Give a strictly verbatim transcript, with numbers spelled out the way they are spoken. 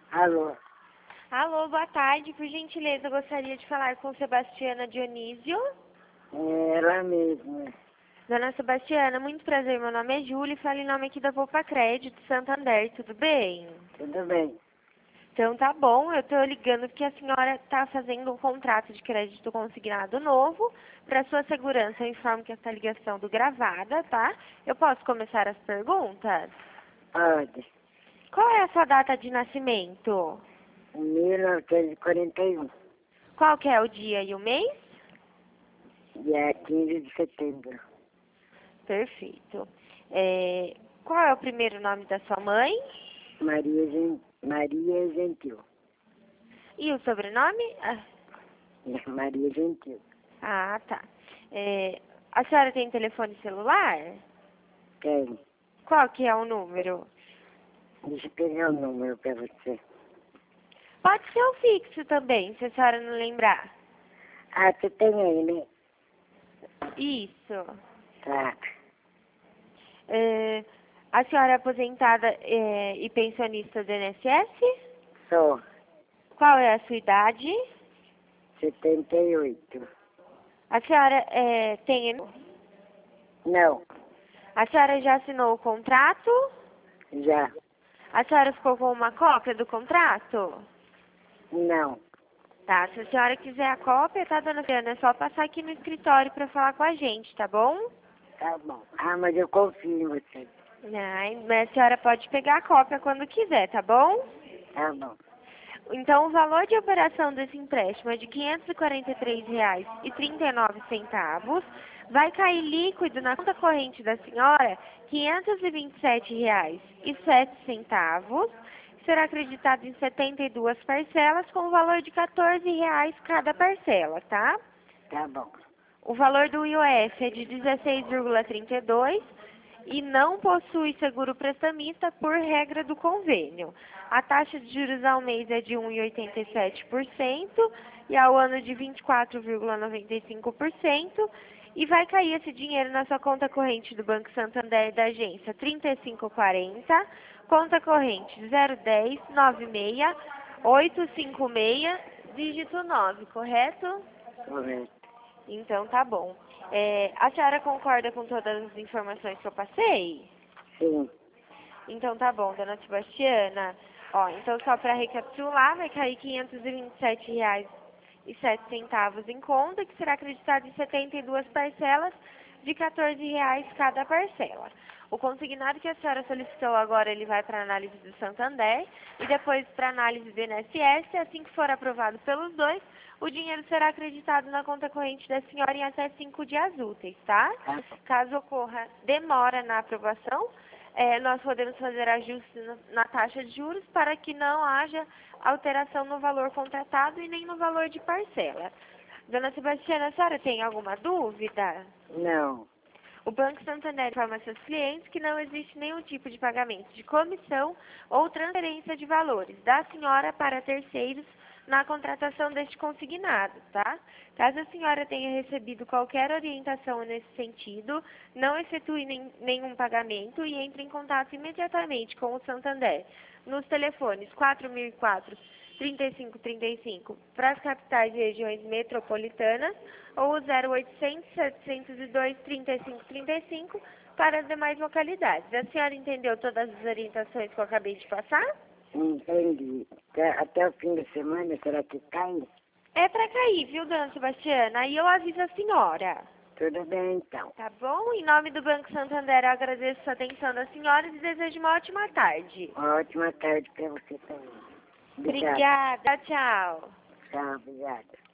Alô, Alô, boa tarde. Por gentileza, eu gostaria de falar com Sebastiana Dionísio. é ela mesma. Dona Sebastiana, muito prazer. Meu nome é Júlia e falo em nome aqui da Poupa Crédito Santander. Tudo bem? Tudo bem? Então tá bom. Eu estou ligando porque a senhora está fazendo um contrato de crédito consignado novo. Para sua segurança, eu informo que essa ligação é gravada, tá? Eu posso começar as perguntas? Pode. Qual é a sua data de nascimento? mil novecentos e quarenta e um, Qual que é o dia e o mês? dia quinze de setembro. Perfeito. É, qual é o primeiro nome da sua mãe? Maria, Gen... Maria Gentil. E o sobrenome? Ah, Maria Gentil. ah, tá. É, a senhora tem telefone celular? Tem. Qual que é o número? Deixa eu pegar o número pra você. Pode ser o fixo também, se a senhora não lembrar. Ah, você tem aí, né? Isso. Tá. É, a senhora é aposentada é, e pensionista do I N S S? Sou. Qual é a sua idade? setenta e oito. A senhora é, tem... Não. A senhora já assinou o contrato? Já. A senhora ficou com uma cópia do contrato? Não. Tá, se a senhora quiser a cópia, tá, dona Fiana? É só passar aqui no escritório pra falar com a gente, tá bom? Tá bom. Ah, mas eu confio em você. Ai, mas a senhora pode pegar a cópia quando quiser, tá bom? Tá bom. Então, o valor de operação desse empréstimo é de quinhentos e quarenta e três reais e trinta e nove centavos. Vai cair líquido na conta corrente da senhora quinhentos e vinte e sete reais e sete centavos. Será acreditado em setenta e duas parcelas com o valor de quatorze reais cada parcela, tá? Tá bom. O valor do I O F é de dezesseis vírgula trinta e dois e não possui seguro prestamista por regra do convênio. A taxa de juros ao mês é de um vírgula oitenta e sete por cento e ao ano de vinte e quatro vírgula noventa e cinco por cento e vai cair esse dinheiro na sua conta corrente do Banco Santander da agência trinta e cinco quarenta, conta corrente zero dez nove seis oito cinco seis, dígito nove, correto? Correto. Então tá bom. É, a senhora concorda com todas as informações que eu passei? Sim. Então tá bom, dona Sebastiana. Ó, então só para recapitular, vai cair quinhentos e vinte e sete reais e sete centavos em conta, que será acreditado em setenta e duas parcelas de quatorze reais cada parcela. O consignado que a senhora solicitou agora, ele vai para análise do Santander e depois para análise do I N S S. Assim que for aprovado pelos dois, o dinheiro será acreditado na conta corrente da senhora em até cinco dias úteis, tá? Tá bom. Caso ocorra demora na aprovação, é, nós podemos fazer ajustes na, na taxa de juros para que não haja alteração no valor contratado e nem no valor de parcela. Dona Sebastiana, a senhora tem alguma dúvida? Não. O Banco Santander informa a seus clientes que não existe nenhum tipo de pagamento de comissão ou transferência de valores da senhora para terceiros na contratação deste consignado, tá? Caso a senhora tenha recebido qualquer orientação nesse sentido, não efetue nem, nenhum pagamento e entre em contato imediatamente com o Santander nos telefones quatro mil e quatro, trinta e cinco trinta e cinco para as capitais e regiões metropolitanas ou o zero oitocentos, setecentos e dois, trinta e cinco trinta e cinco para as demais localidades. A senhora entendeu todas as orientações que eu acabei de passar? Entendi. Até, até o fim da semana, será que cai? É para cair, viu, dona Sebastiana? Aí eu aviso a senhora. Tudo bem, então. Tá bom? Em nome do Banco Santander, eu agradeço a atenção da senhora e desejo uma ótima tarde. Uma ótima tarde para você também. Obrigada. Obrigada. Tchau. Tchau, obrigada.